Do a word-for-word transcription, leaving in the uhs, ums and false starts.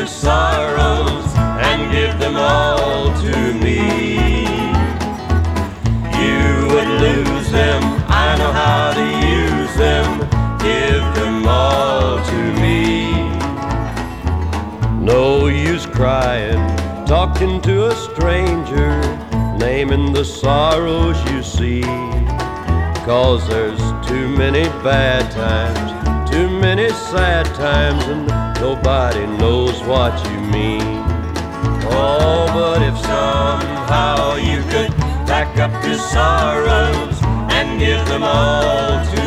your sorrows and give them all to me. You would lose them, I know how to use them, give them all to me. No use crying, talking to a stranger, naming the sorrows you see, 'cause there's too many bad times, too many sad times, and nobody knows what you mean. Oh, but if somehow you could pack up your sorrows and give them all to